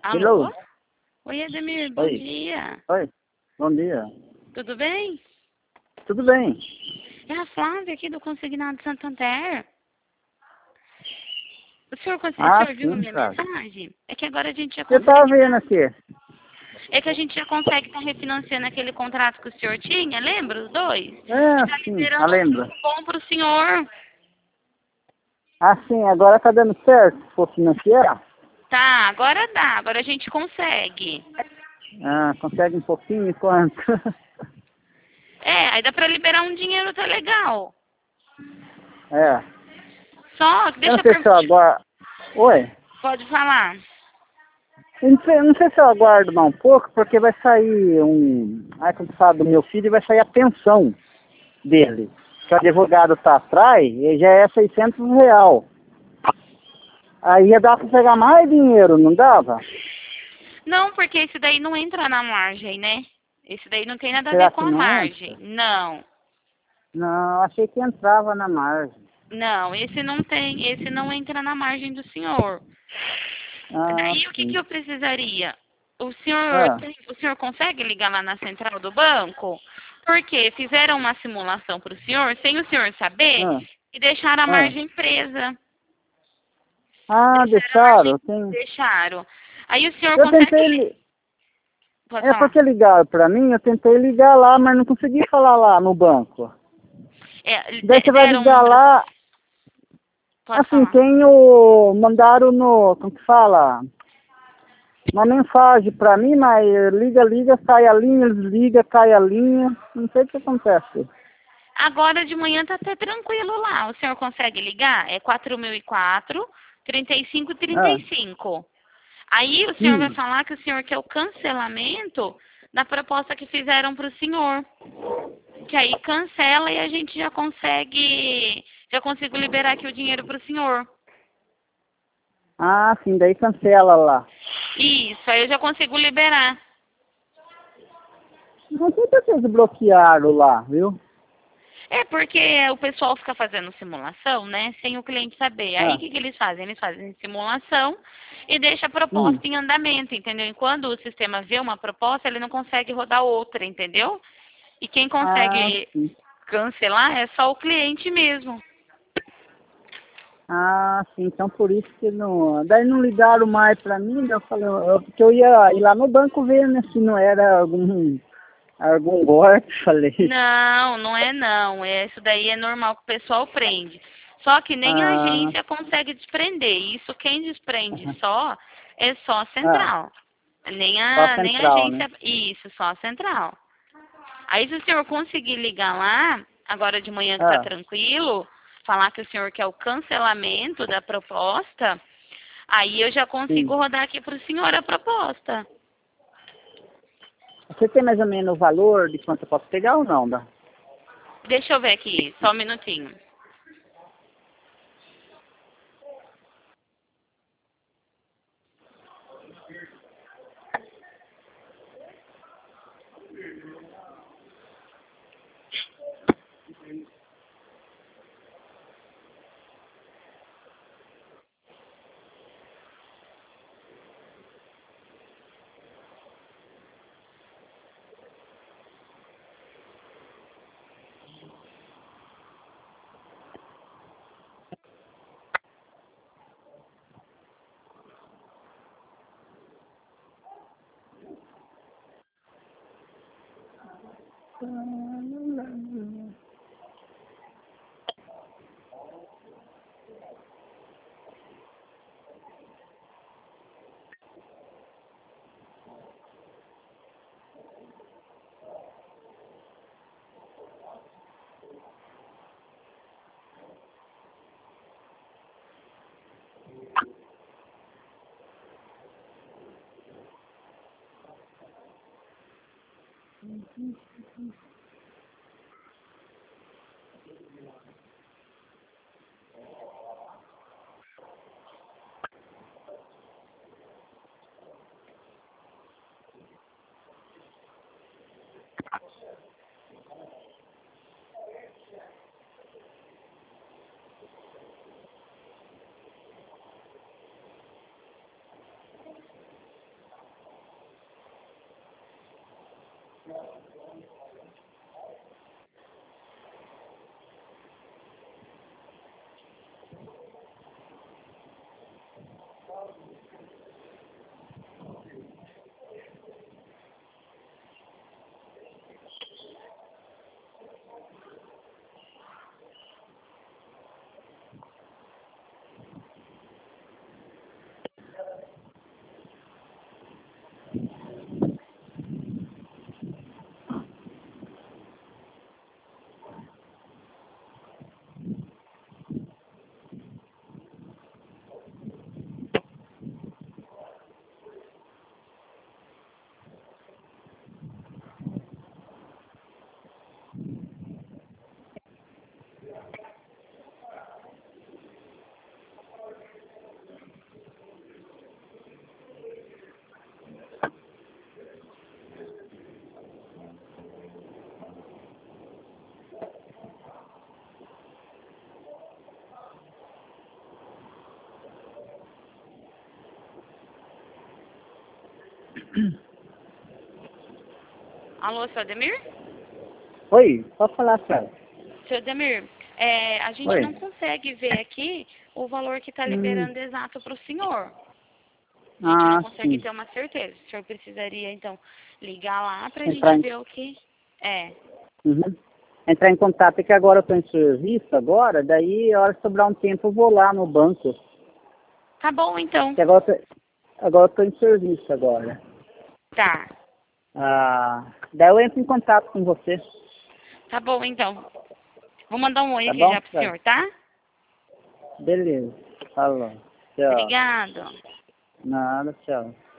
Hello. Alô? Oi, Ademir, bom Oi. dia. Oi. Bom dia. Tudo bem? Tudo bem? É a Flávia aqui do Consignado Santander. O Ah, senhor viu a sim, minha cara. mensagem? É que agora a gente já Eu tava consegue vendo aqui. É que a gente já consegue estar refinanciando aquele contrato que o senhor tinha, lembra os dois? E tá Sim, eu liberando um lembro. juro bom pro senhor. Ah, sim, agora tá dando certo se for financiar? Tá, agora dá, agora a gente consegue. Ah, consegue um pouquinho quanto? É, aí dá pra liberar um dinheiro, tá legal. É. Só, Eu deixa não eu sei se eu perguntar. aguardo. Oi? Pode falar. Eu não sei se eu aguardo mais um pouco, porque vai sair como se fala, do meu filho, vai sair a pensão dele. Que o advogado tá atrás, e já é R$ 600. Aí ia dar pra pegar mais dinheiro, não dava? Não, porque esse daí não entra na margem, né? Esse daí não tem nada a ver Será com que a não margem. entra? Não. Não, achei que entrava na margem. Não, esse não tem, esse não entra na margem do senhor. Ah, Daí o que sim. eu precisaria? Ah, O senhor consegue ligar lá na central do banco? Porque fizeram uma simulação para o senhor, sem o senhor saber, ah, e deixaram a ah. margem presa. Ah, Deixaram a deixaram? margem, Tem... deixaram. Aí o senhor Eu consegue, tentei... pode É falar. porque ligaram pra mim, eu tentei ligar lá, mas não consegui falar lá no banco. É, Daí você vai deram um ligar número, lá, pode assim, falar. tem o... Mandaram no... Como que fala? Uma mensagem pra mim, mas liga, cai a linha, eles ligam, cai a linha. Não sei o que acontece. Agora de manhã tá até tranquilo lá. O senhor consegue ligar? É 4004 Ah, 3535. Aí o senhor vai sim. falar que o senhor quer o cancelamento da proposta que fizeram para o senhor. Que aí cancela e a gente já consigo liberar aqui o dinheiro para o senhor. Ah, sim, daí cancela lá. Isso, aí eu já consigo liberar. Não sei por que eles bloquearam lá, viu? É porque o pessoal fica fazendo simulação, né? Sem o cliente saber. Aí o Ah, que eles fazem? Eles fazem simulação e deixa a hum. proposta em andamento, entendeu? E quando o sistema vê uma proposta, ele não consegue rodar outra, entendeu? E quem Ah, consegue sim. cancelar é só o cliente mesmo. Ah, sim, então por isso que não. Daí não ligaram mais pra mim, daí eu falei, porque eu ia ir lá no banco ver, né, se não era algum golpe, falei. Não, não é não. Isso daí é normal que o pessoal prende. Só que nem a Ah, agência consegue desprender. Isso quem desprende só é só a ah, central. só Nem a central, né? agência. Isso, só a central. Aí se o senhor conseguir ligar lá, agora de manhã que tá Ah, tranquilo, falar que o senhor quer o cancelamento da proposta, aí eu já sim. consigo rodar aqui pro senhor a proposta. Você tem mais ou menos o valor de quanto eu posso pegar ou não, dá? Deixa eu ver aqui, só um minutinho. Alô, seu Ademir? Oi, pode falar, senhora. Seu Ademir, a gente Oi. não consegue ver aqui o valor que está liberando exato para o senhor. A gente não consegue Sim. ter uma certeza. O senhor precisaria, então, ligar lá para a Entrar gente em, ver o que é. uhum. Entrar em contato, é que agora eu estou em serviço agora, daí a hora que sobrar um tempo eu vou lá no banco. Tá bom, então. Que agora eu tô em serviço agora. Tá. Daí eu entro em contato com você. Tá bom, então. Vou mandar um oi Tá aqui bom? já pro senhor, tá? Beleza. Falou. Tchau. Obrigado. Nada, tchau.